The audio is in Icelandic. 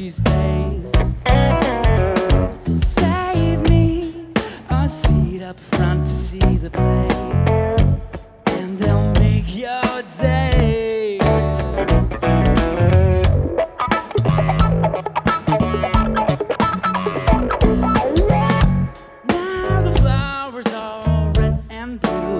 these days. So save me a seat up front to see the play.